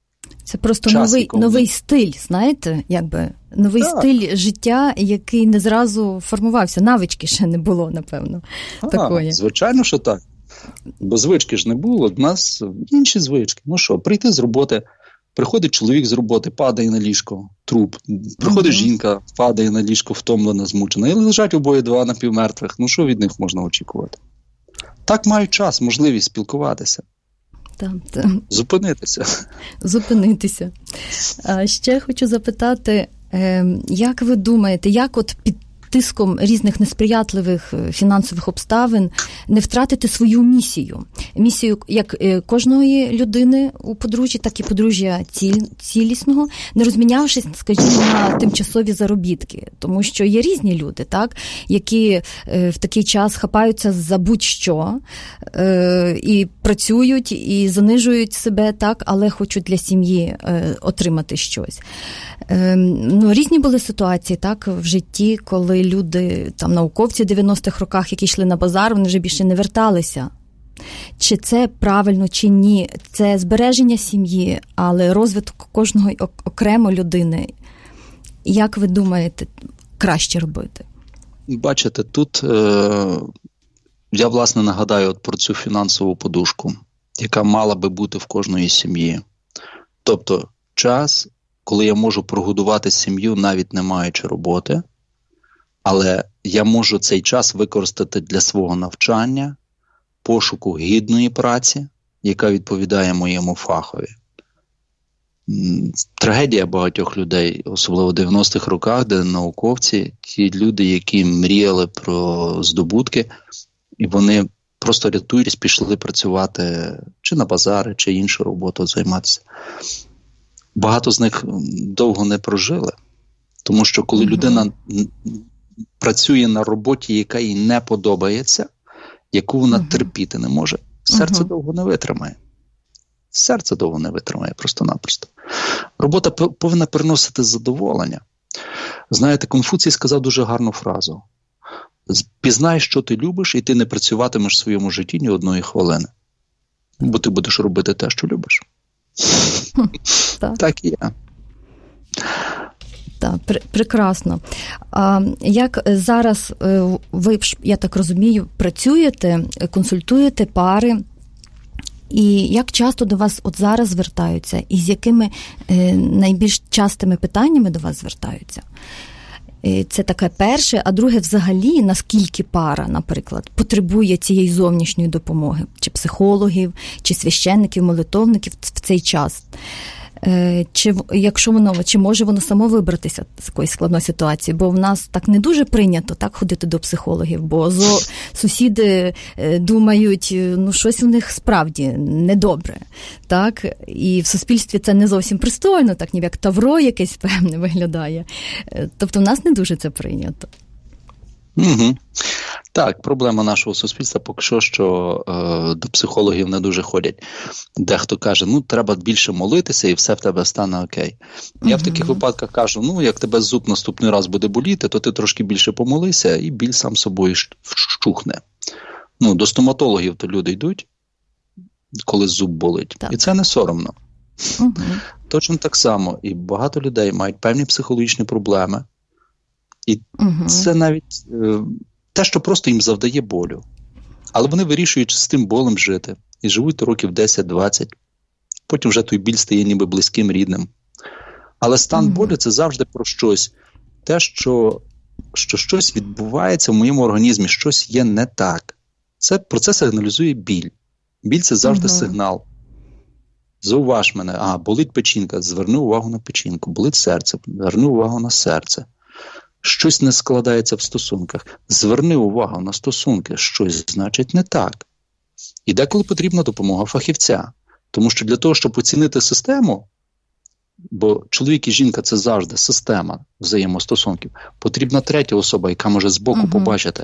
Це просто новий, новий стиль, знаєте, якби новий так. стиль життя, який не зразу формувався. Навички ще не було, напевно. А, такої. Звичайно, що так. Бо звички ж не було, в нас інші звички. Ну що, прийти з роботи, приходить чоловік з роботи, падає на ліжко, труп. Приходить угу. жінка, падає на ліжко, втомлена, змучена. І лежать обоє два напівмертвих. Ну що від них можна очікувати? Так мають час, можливість спілкуватися. Там, там. Зупинитися. Зупинитися. А ще хочу запитати, як ви думаєте, як от під тиском різних несприятливих фінансових обставин не втратити свою місію? Місію як кожної людини у подружжі, так і подружжя ціль, цілісного, не розмінявшись, скажімо, на тимчасові заробітки. Тому що є різні люди, так, які в такий час хапаються за будь-що і працюють, і занижують себе, так, але хочуть для сім'ї отримати щось. Ну, різні були ситуації, так, в житті, коли люди, там, науковці в дев'яностих роках, які йшли на базар, вони вже більше не верталися. Чи це правильно, чи ні? Це збереження сім'ї, але розвиток кожного окремо людини. Як ви думаєте, краще робити? Бачите, тут е- я, власне, нагадаю от про цю фінансову подушку, яка мала би бути в кожної сім'ї. Тобто, час, коли я можу прогодувати сім'ю, навіть не маючи роботи, але я можу цей час використати для свого навчання, пошуку гідної праці, яка відповідає моєму фахові. Трагедія багатьох людей, особливо в дев'яностих роках, де науковці, ті люди, які мріяли про здобутки, і вони просто рятуючись, пішли працювати чи на базари, чи іншу роботу займатися. Багато з них довго не прожили, тому що коли mm-hmm. людина працює на роботі, яка їй не подобається, яку вона uh-huh. терпіти не може, серце uh-huh. довго не витримає. Серце довго не витримає, просто-напросто. Робота повинна приносити задоволення. Знаєте, Конфуцій сказав дуже гарну фразу. Пізнай, що ти любиш, і ти не працюватимеш в своєму житті ні одної хвилини. Бо ти будеш робити те, що любиш. Так, так і я. Так, пр- прекрасно. А як зараз ви, я так розумію, працюєте, консультуєте пари, і як часто до вас от зараз звертаються, і з якими е, найбільш частими питаннями до вас звертаються? Це таке перше, а друге, взагалі, наскільки пара, наприклад, потребує цієї зовнішньої допомоги, чи психологів, чи священників, молитовників в цей час? Чи, якщо воно, чи може воно само вибратися з якоїсь складної ситуації? Бо в нас так не дуже прийнято так ходити до психологів, бо зо, сусіди думають, ну щось у них справді недобре, так? І в суспільстві це не зовсім пристойно, так ніби як тавро якесь певне виглядає. Тобто в нас не дуже це прийнято. Угу. Так, проблема нашого суспільства поки що, що е, до психологів не дуже ходять. Дехто каже, ну, треба більше молитися і все в тебе стане окей. Я угу. в таких випадках кажу, ну, як тебе зуб наступний раз буде боліти, то ти трошки більше помолися і біль сам собою вщухне. Ну, до стоматологів то люди йдуть, коли зуб болить. Так. І це не соромно. Угу. Точно так само. І багато людей мають певні психологічні проблеми. І угу. це навіть е, те, що просто їм завдає болю. Але вони вирішують з тим болем жити. І живуть років десять-двадцять. Потім вже той біль стає ніби близьким, рідним. Але стан угу. болю – це завжди про щось. Те, що, що щось відбувається в моєму організмі, щось є не так. Це, про це сигналізує біль. Біль – це завжди угу. сигнал. Зауваж мене, а, болить печінка, зверни увагу на печінку. Болить серце, зверни увагу на серце. Щось не складається в стосунках. Зверни увагу на стосунки. Щось, значить, не так. І деколи потрібна допомога фахівця. Тому що для того, щоб оцінити систему, бо чоловік і жінка – це завжди система взаємостосунків, потрібна третя особа, яка може збоку угу. побачити,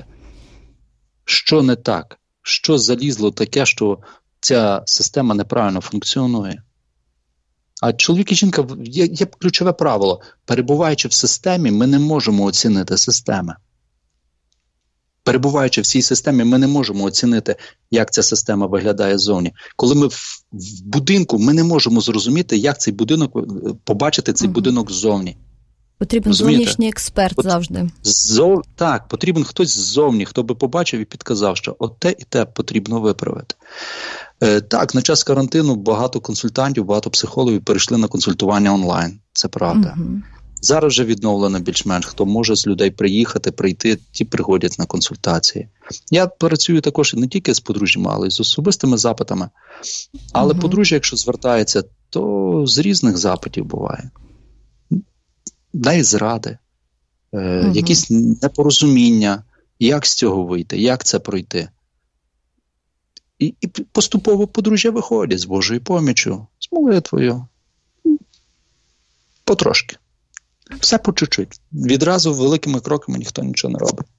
що не так, що залізло таке, що ця система неправильно функціонує. А чоловік і жінка, є, є ключове правило. Перебуваючи в системі, ми не можемо оцінити системи. перебуваючи в цій системі, ми не можемо оцінити, як ця система виглядає ззовні. Коли ми в, в будинку, ми не можемо зрозуміти, як цей будинок, побачити цей угу. будинок ззовні. Потрібен Розумієте? зовнішній експерт От, завжди. Зов... Так, потрібен хтось ззовні, хто би побачив і підказав, що от те і те потрібно виправити. Е, так, на час карантину багато консультантів, багато психологів перейшли на консультування онлайн. Це правда. Угу. Зараз вже відновлено більш-менш, хто може з людей приїхати, прийти, ті приходять на консультації. Я працюю також не тільки з подружжями, але й з особистими запитами. Але угу. подружжя, якщо звертається, то з різних запитів буває. Дай зради, е, угу. якісь непорозуміння, як з цього вийти, як це пройти. І, і поступово подружжя виходять з Божою поміччю, з молитвою. Потрошки. Все по чуть-чуть. Відразу великими кроками ніхто нічого не робить.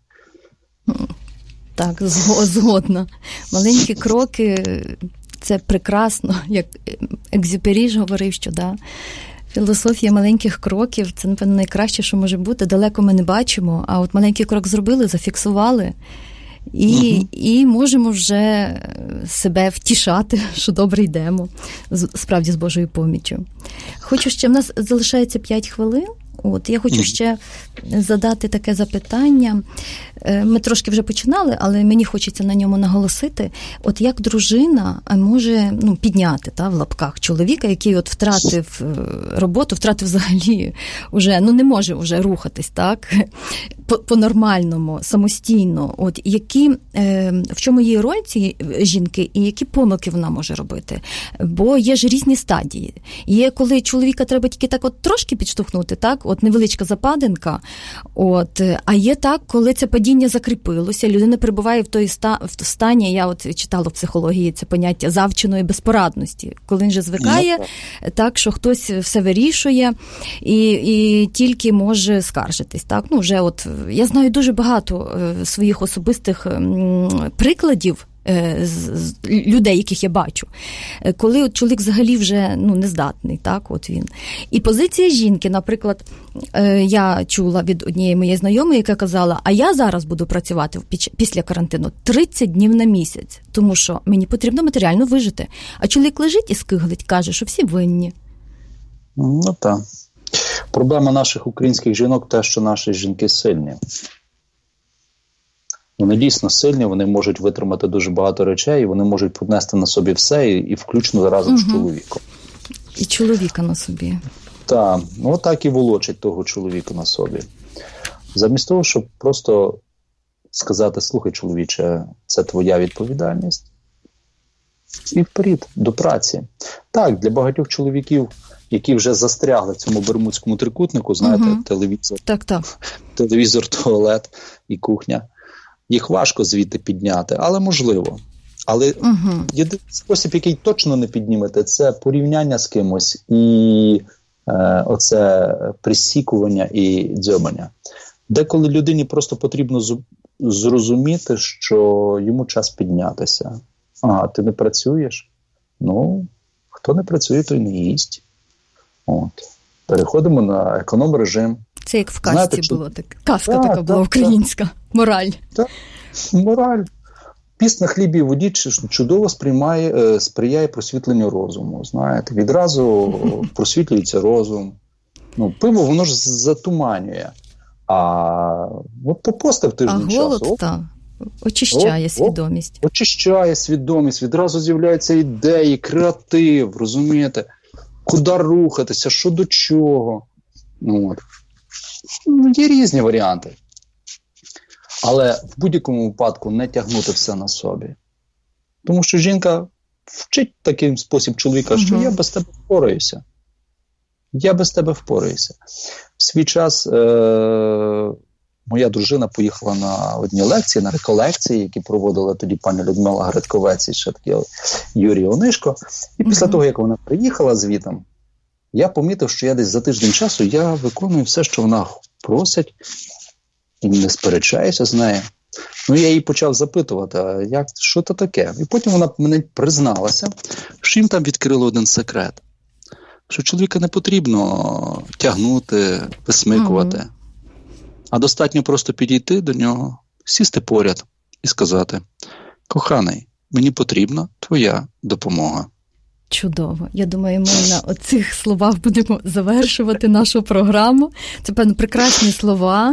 Так, згодна. Маленькі кроки – це прекрасно. Як Екзюпері ж говорив, що да, філософія маленьких кроків – це, напевно, найкраще, що може бути. Далеко ми не бачимо, а от маленький крок зробили, зафіксували. І, угу. і можемо вже себе втішати, що добре йдемо, справді з Божою поміччю. Хочу ще, в нас залишається п'ять хвилин. От, я хочу ще задати таке запитання. Ми трошки вже починали, але мені хочеться на ньому наголосити. От як дружина може ну, підняти та, в лапках чоловіка, який от втратив роботу, втратив взагалі, уже, ну не може вже рухатись, так? По-нормальному, самостійно. От які, е, в чому її роль цієї жінки і які помилки вона може робити? Бо є ж різні стадії. Є, коли чоловіка треба тільки так от трошки підштовхнути, так? От невеличка западинка. От, а є так, коли це падіння закріпилося, людина перебуває в той ста, в стані, я от читала в психології це поняття завченої безпорадності. Коли він же звикає, mm-hmm. так, що хтось все вирішує і, і тільки може скаржитись, так? Ну, вже от я знаю дуже багато своїх особистих прикладів з, з людей, яких я бачу, коли от чоловік взагалі вже ну, нездатний, так, от він. І позиція жінки, наприклад, я чула від однієї моєї знайомої, яка казала, а я зараз буду працювати після карантину тридцять днів на місяць, тому що мені потрібно матеріально вижити. А чоловік лежить і скиглить, каже, що всі винні. Ну так. Проблема наших українських жінок те, що наші жінки сильні. Вони дійсно сильні, вони можуть витримати дуже багато речей, вони можуть понести на собі все, і, і включно разом угу. з чоловіком. І чоловіка на собі. Так, ну так і волочить того чоловіка на собі. Замість того, щоб просто сказати, слухай, чоловіче, це твоя відповідальність. І вперед, до праці. Так, для багатьох чоловіків, які вже застрягли в цьому бермудському трикутнику, знаєте, угу. телевізор, так, так. телевізор, туалет і кухня, їх важко звідти підняти, але можливо. Але угу. єдиний спосіб, який точно не піднімете, це порівняння з кимось і е, оце присікування і дзьобання. Деколи людині просто потрібно з, зрозуміти, що йому час піднятися. А, ти не працюєш? Ну, хто не працює, той не їсть. От. Переходимо на економ-режим. Це як в казці Знаєте, було. Чи... Так. Казка так, така так, була так, українська. Так. Мораль. Так, мораль. Піст на хлібі і воді чудово сприймає, сприяє просвітленню розуму. Знаєте, відразу просвітлюється розум. Ну, пиво, воно ж затуманює. А от попостив тиждень часу. А голод, так. Очищає о, свідомість. О, очищає свідомість. Відразу з'являються ідеї, креатив, розумієте? Куди рухатися, що до чого. Ну, от. Є різні варіанти. Але в будь-якому випадку не тягнути все на собі. Тому що жінка вчить таким спосіб чоловіка, угу. що я без тебе впораюся. Я без тебе впораюся. В свій час е- моя дружина поїхала на одні лекції, на реколекції, які проводила тоді пані Людмила Гридковець і ще такий Юрій Онишко. І після угу. того, як вона приїхала звітом, я помітив, що я десь за тиждень часу я виконую все, що вона просить, і не сперечаюся з нею. Ну, я її почав запитувати, а як, що це таке? І потім вона мені призналася, що їм там відкрили один секрет. Що чоловіка не потрібно тягнути, висмикувати, mm-hmm. а достатньо просто підійти до нього, сісти поряд і сказати: коханий, мені потрібна твоя допомога. Чудово. Я думаю, ми на оцих словах будемо завершувати нашу програму. Це, певно, прекрасні слова.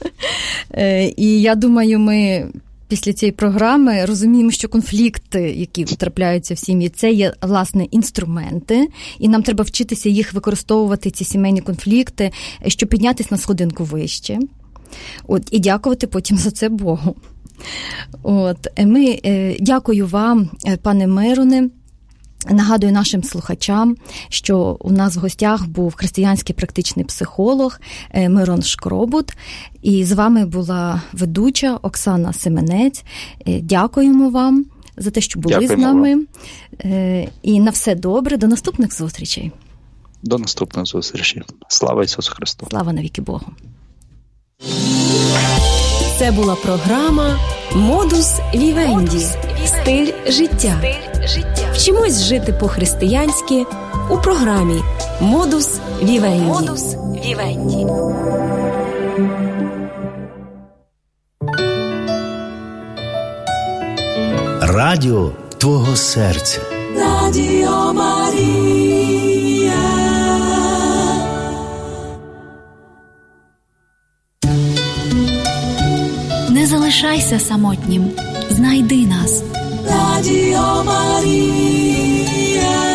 І я думаю, ми після цієї програми розуміємо, що конфлікти, які трапляються в сім'ї, це є, власне, інструменти, і нам треба вчитися їх використовувати, ці сімейні конфлікти, щоб піднятися на сходинку вище. От, і дякувати потім за це Богу. От, ми, е, дякую вам, пане Мироне. Нагадую нашим слухачам, що у нас в гостях був християнський практичний психолог Мирон Шкробут, і з вами була ведуча Оксана Семенець. Дякуємо вам за те, що були Дякуємо з нами. Вам. І на все добре. До наступних зустрічей. До наступних зустрічей. Слава Ісусу Христу. Слава навіки Богу. Це була програма «Модус Вівенді» – стиль життя. Вчимось жити по-християнськи у програмі «Модус Вівенді». Радіо твого серця. Радіо Марія. Не залишайся самотнім. Знайди нас. Радіо Марія.